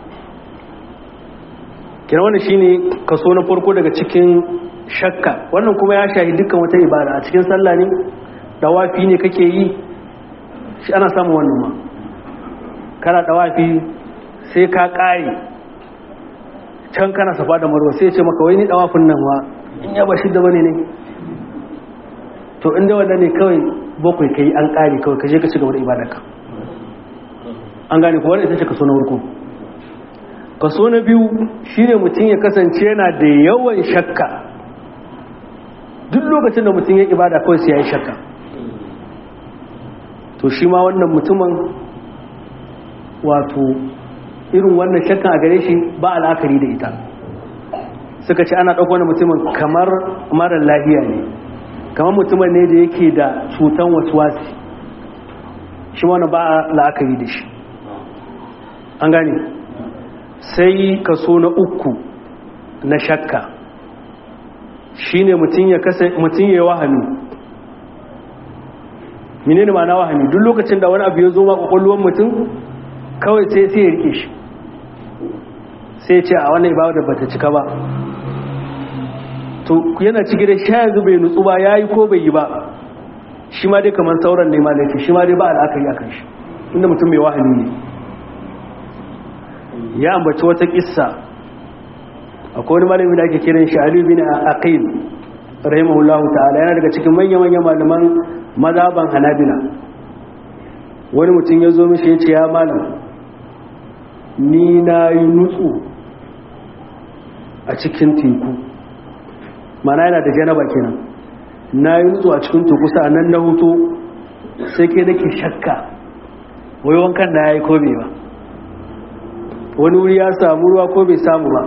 kira wannan shine kaso na farko daga cikin shakka. Wannan kuma ya shahi dukkan wata ibada a cikin sallah ne, dawafi ne kake yi shi ana samun wannan ma kana dawafi sai ka kare can kana safa da marwa sai ya ce maka wai ni dawafin nan ma in ya bashi da bane ne to inda wannan ne kawai bakwai kai an kare kawai kaje ka ci gaba da ibadarka, an gane ko wannan ita ce kaso na farko. Kaso na biyu shine mutum ya kasance yana da yawan shakka, duk lokacin da mutum ya ibada kawai sai ya yi shakka, to shi ma wannan mutumin wato irin wannan shakkan a gare shi ba al'akari da ita. Suka ce ana ɗauko wani mutumin kamar marar lafiya ne, kamar mutumin ne da yake da cutan waswasi, shi wani ba la'akari da shi, an gane. Sai kaso na uku na shakka shine mutum ya yi wahami. Menene ma'ana wahami? Duk lokacin da wani abu ya zo ma kwakwalwar mutum kawai sai ya rike shi sai ce a wannan ibada bata cika ba, to yana cike da sha yanzu bai nutsu ba, yayi ko bai yi ba, shi ma dai kamar sauran ne ma laifi, shi ma dai ba al'akari akan shi, inda mutum mai wahani ne. Ya ambaci wata kissa, akwai wani malami da ake kiran shi Ali bin Aqil rahimahullahu ta'ala, yana daga cikin manya-manyan malaman mazhaban Hanabila. Wani mutum ya zo mishi ya ce, ya malam, ni na yi nutsu a cikin teku, mana yana da janaba kenan, na yi nutsu a cikin teku sa'annan na hutu sai ke nake shakka wai wankan da ya yi ko bai ba, wani wuri ya samu ruwa ko bai samu ba.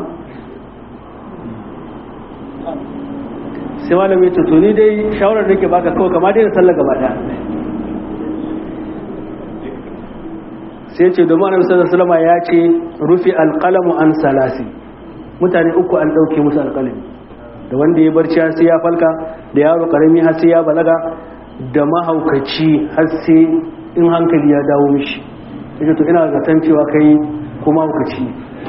Sai malam ya ce, to ni dai shawarar da ke baka kawai kama dai da sallah gaba daya. Sai ce domin annabi sallallahu alaihi wasallam ya ce rufi alqalamu an salasi, mutane uku an dauke musu alqalami, da wanda ya barci har sai ya falka, da yaro karami har sai ya balaga, da mahaukaci har sai in hankali ya dawo mishi. Yace to ina zaton cewa kai kuma mahaukaci.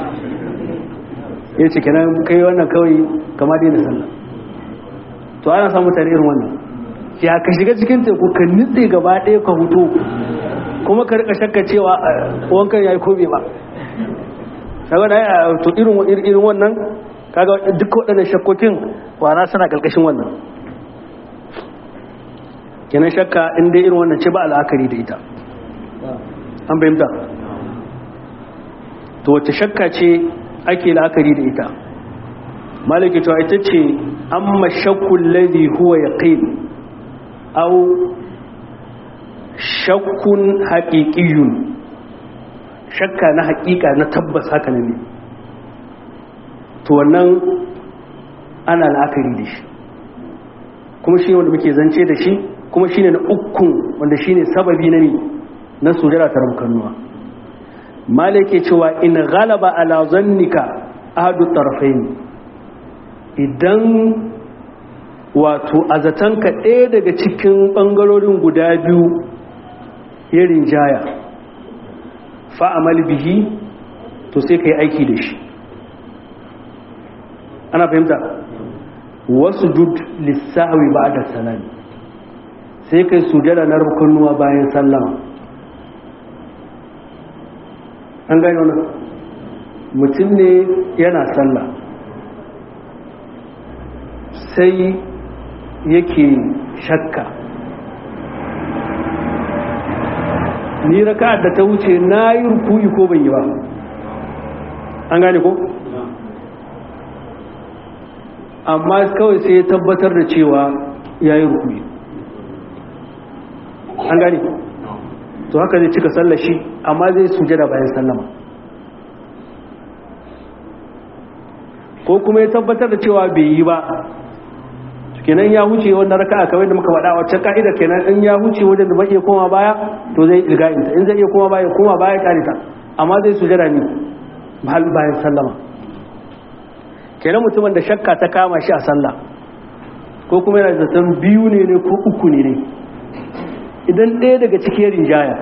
Yace kenan kai wannan kawai kama dai da sallah. To ana samu mutane irin wannan, ya ka shiga cikin teku ka nitse gaba ɗaya ka huto, kuma ka rika shakka cewa wankan yayi ko bai ba. Kaga da to irin wannan, kaga duk waɗannan shakkokin kwana suna karkashin wannan. Kenan shakka in dai irin wannan ce ba al'akari da ita. An bayyana. To wace shakka ce ake la'akari da ita? Maliki to ita ce amma shakkul ladhi huwa yaqin aw shakkun haqiqiyyun, shakka na haƙiƙa na tabbas haka ne, to wannan ana la'akari da shi, kuma shi wanda muke zance da shi, kuma shine na ukun wanda shine sababi na sujada ta rabkannuwa. Malike cewa in ghalaba ala zannika ahadu tarfain, idan wato azatanka ɗaya daga cikin ɓangarorin guda biyu ya rinjaya fa'amal bihi, to sai ka yi aiki da shi. Ana fahimta? Wasu jud lissawi ba da salami, sai ka yi sujada na rukunnuwa bayan sallama. An gani wannan mutum ne yana sallah sai yake shakka, ni raka'ar da ta wuce na yi rukuyi ko ban yi ba. An gane ko? Amma kawai sai ya tabbatar da cewa ya yi rukuyi. An gane? To haka zai cika sallar shi, amma zai sujada bayan sallama. Ko kuma ya tabbatar da cewa bai yi ba, kenan ya huce wannan raka'a kamar da muka faɗa wacce ka'ida kenan in ya huce wajen da bai iya koma baya to zai ilga'inta, in zai iya koma baya karita, amma zai sujada ne bayan sallama. Kenan mutumin da shakka ta kama shi a sallah, ko kuma yana zaton biyu ne ko uku ne, idan ɗaya daga cikin rinjaya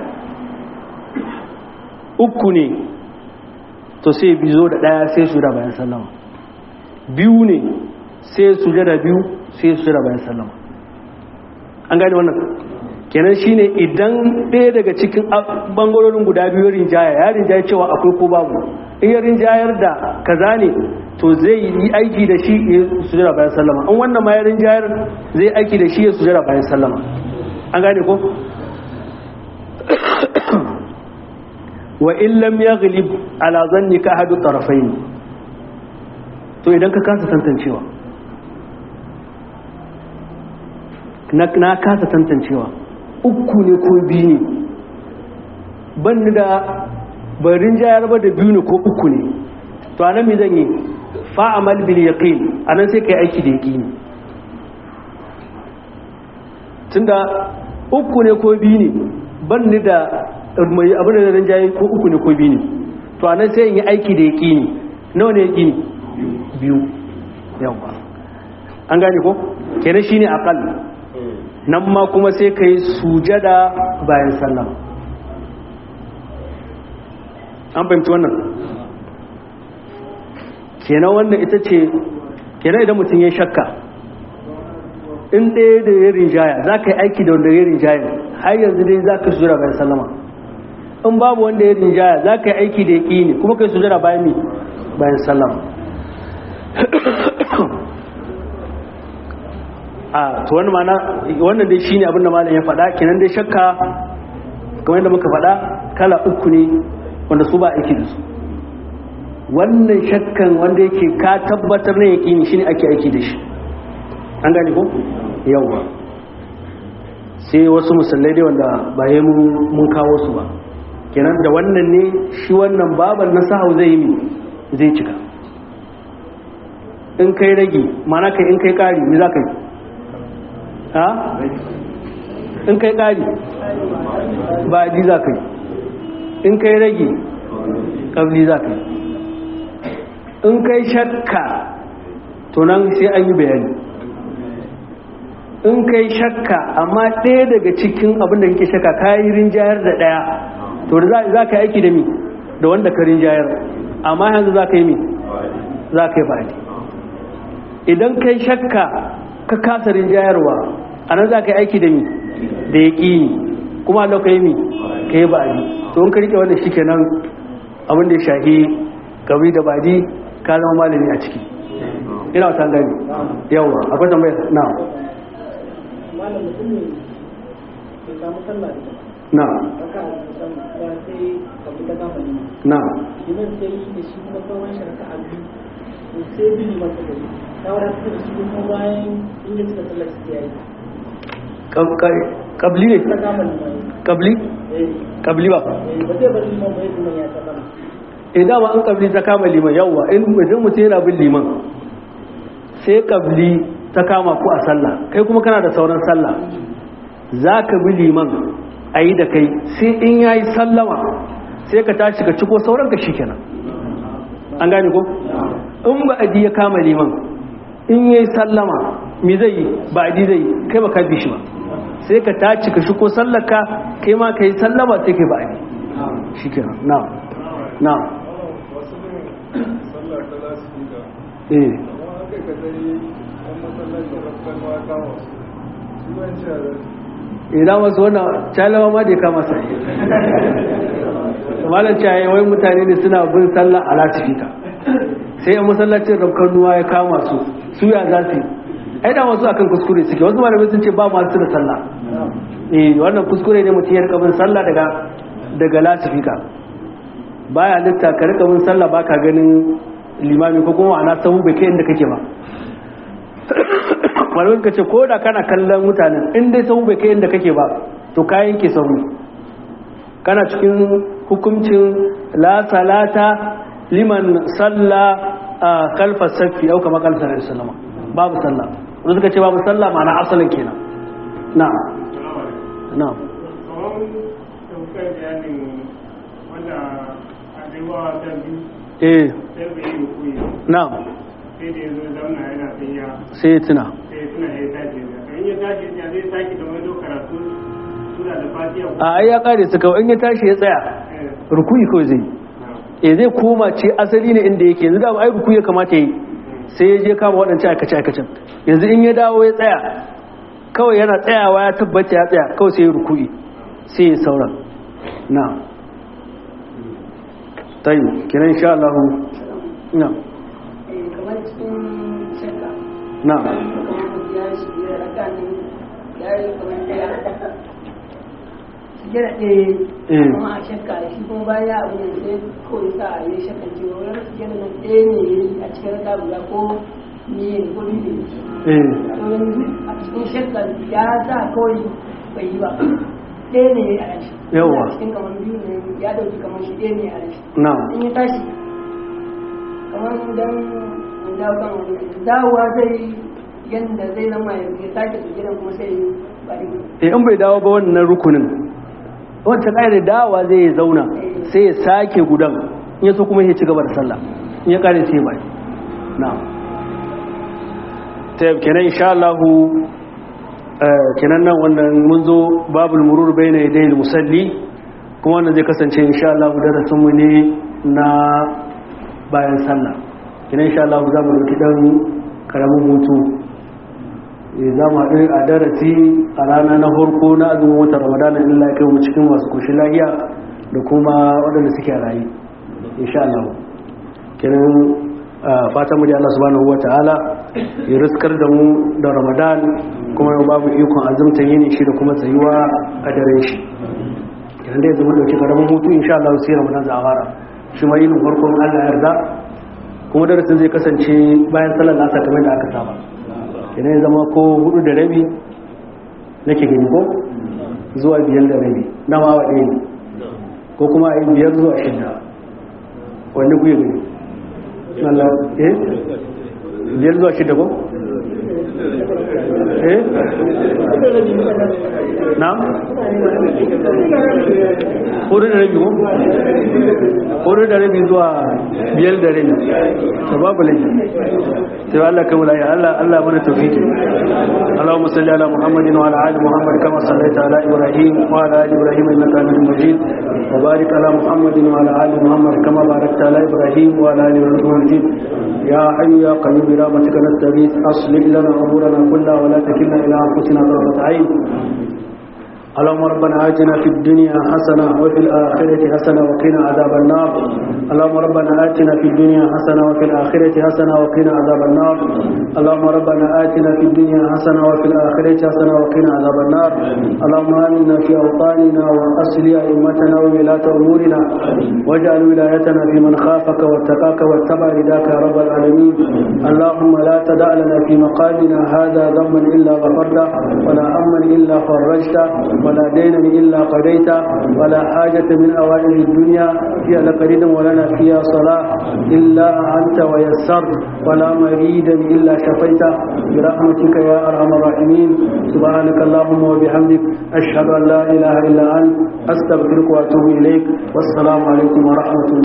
uku ne, to sai bizo da ɗaya sai sujada bayan sallama, biyu ne sai sujada biyu sai sujada bayan sallama. An gane wannan? Kenan shine idan ɗaya daga cikin bangarorin guda biyu ya rinjaya cewa akwai ko babu, in ya rinjayar da kaza ne to zai yi aiki da shi ya sujada bayan sallama, in wannan ma ya rinjayar zai aiki da shi ya sujada bayan sallama. An gane ko? Wa in lam yaghlib ala zannika ahadu tarafayn, to idan ka kasa tantancewa, na kasa tantancewa uku ne ko biyu ne, ban ni da barin jayar ba da biyu ne ko uku ne, to anan me zan yi? Fa'amal bil yaqin, anan sai kai aiki da yaqini, tunda uku ne ko biyu ne, ban ni da mai abin da ran jayi ko uku ne ko biyu ne, to anan sai in yi aiki da yaqini. Nawa ne yaqini? Biyu. Yawa, an gane ko? Kenan shine aqal. Nan ma kuma sai ka yi sujada bayan sallama. an fahimci wannan kenan wannan ita ce kenan idan mutum ya shakka in ɗaya da ya rinjaya za ka yi aiki da wanda ya rinjaya har yanzu dai za ka sujura bayan sallama in babu wanda ya rinjaya za ka yi aiki da ya ƙi ne kuma ka yi sujura bayan sallama to wannan dai shine abin da malam ya faɗa kenan dai shakka kamar yadda muka faɗa kala uku ne wanda su ba aiki da su wannan shakkan wanda yake ka tabbatar na yaƙini shine ake aiki da shi an gane ko yawa sai wasu musallai dai wanda ba yi mun kawo su ba kenan da wannan ne shi wannan baban na sahau zai yi zai cika in kai rage mana kai in kai ƙari me za ka yi ha in kai ƙari ba ji za ka yi in kai rage ƙabli za ka yi in kai shakka to nan sai an yi bayani in kai shakka amma ɗaya daga cikin abin da kake shakka ka yi rinjayar da ɗaya to da za ka yi aiki da mi da wanda ka rinjayar amma yanzu za ka yi mi za ka yi bayani idan kai shakka ka kasa rinjayarwa a nan za ka yi aiki da mi da ya ƙi kuma Allah ka yi mi ka yi bayani to in ka riƙe wannan shi kenan abin da ya shahi gabi da badi ka zama malami a ciki ina wata gani yawa akwai tambayar na na na kabli ne kabli ba dama an kabli ta kama liman yawwa in mutum yana bin liman sai kabli ta kama ku a sallah kai kuma kana da sauran sallah za ka bi liman a yi da kai sai in ya yi sallama sai ka tashi ka ciko sauran ka shi kenan an gane ko in ba adi ya kama liman in ya yi sallama me zai yi ba adi zai yi kai ba ka bi shi ba sai ka tashi ka shiko sallaka kai ma ka yi sallama sai kai ba adi shi kenan na na idan wasu wannan calawa ma da ya kama sai malar cayayi wai mutane ne suna bin sallah a latifika sai yan masallacin rabkan nuwa ya kama su ya za su yi ai da wasu akan kuskure suke wasu malamai sun ce ba masu da sallah wannan kuskure ne mutum ya rika bin sallah daga latifika baya halitta ka rika bin sallah baka ganin limami ko kuma ana sahu bai kai inda kake ba malamai ka ce ko da kana kallon mutanen in dai sahu bai kai inda kake ba to kayan ke sahu kana cikin hukuncin la salata liman salla kalfa safi au kama kalfa da sallama babu sallah wanda suka ce babu sallah ma'ana asalin kenan na na na sai ya tuna a ya kare su kawai in ya tashi ya tsaya rukuyi kawai zai zai koma ce asali ne inda yake yanzu da ai rukuyi kamata yi sai ya je kama waɗancan aikace-aikacen yanzu in ya dawo ya tsaya kawai yana tsayawa ya tabbata ya tsaya kawai sai ya rukuyi sai ya sauran na tayi kiran insha Allah na kamar cikin shakka na ya shi ya raka ne ya yi kamar ɗaya jira ɗaya kuma a shakka shi kuma baya abu ne sai kawai sa a yi shakka ce wani jira na ɗaya ne a cikin raka guda ko miye ko biyu ne to yanzu a cikin shakka ya sa kawai bai yi ba ɗaya ne a rashi yawa cikin kamar biyu ne ya dauki kamar shi ɗaya ne a rashi na in ya tashi kamar dan dawo kan wani dawowa zai yadda zai zama ya sake su gidan kuma sai bari in bai dawo ba wannan rukunin wancan ƙayar dawowa zai zauna sai ya sake gudan in ya so kuma ya ci gaba da sallah in ya ƙare sai bai na ta kenan insha Allah kenan nan wannan mun zo babul murur bayna yadayil musalli kuma wannan zai kasance insha Allah darasin mu ne na bayan sallah. Kina insha Allah za mu dauki dan karamin hutu. Za mu haɗu a darasi a rana na farko na azumin watan Ramadana in Allah ya kai mu cikin masu koshin lafiya da kuma waɗanda suke a raye insha Allah. Kenan fatan mu da Allah subhanahu wataala ya riskar da mu da Ramadan kuma ya ba mu ikon azumta yini shi da kuma tsayuwa a daren shi. Kenan da yanzu mun dauki karamin hutu insha Allah sai Ramadan za a fara shi ma yinin farkon Allah ya yarda kuma darasin zai kasance bayan sallar asar kamar da aka saba. Kenan ya zama ko 4:30 nake gani ko zuwa 5:30 na ma wa ɗaya ko kuma a yi 5 zuwa 6 wanda ku yi gani Allah 5 zuwa 6 ko na'am 4:30 ko 4:30 zuwa 5:30 sababu laifi sai Allah kamar ya Allah mana tawfiki. Allahumma salli ala Muhammadin wa ala ali Muhammad kama sallaita ala Ibrahim wa ala ali Ibrahim innaka Hamidum Majid wa barik ala Muhammadin wa ala ali Muhammad kama barakta ala Ibrahim wa ala ali Ibrahim Majid. Ya hayyu ya qayyum bi rahmatika nastaghith aslih lana umurana kullaha wa la takilna ila anfusina tarfata ayn. اللهم ربنا آتنا في الدنيا حسنة وفي الآخرة حسنة وقنا عذاب النار. اللهم ربنا آتنا في الدنيا حسنة وفي الآخرة حسنة وقنا عذاب النار. اللهم ربنا آتنا في الدنيا حسنة وفي الآخرة حسنة وقنا عذاب النار. اللهم آمنا في أوطاننا وأصلح أئمتنا وولاة أمورنا واجعل ولايتنا في من خافك واتقاك واتبع رداك يا رب العالمين. اللهم لا تدع لنا في مقامنا هذا ذنبا إلا غفرته ولا هما إلا فرجته ولا دينا إلا قضيته ولا حاجة من أوائل الدنيا هي لك ردا ولنا فيها صلاح إلا أنت ويسر ولا مريدا إلا شفيته برحمتك يا أرحم الراحمين. سبحانك اللهم وبحمدك أشهد أن لا إله إلا أنت أستغفرك وأتوب إليك والسلام عليكم ورحمة الله.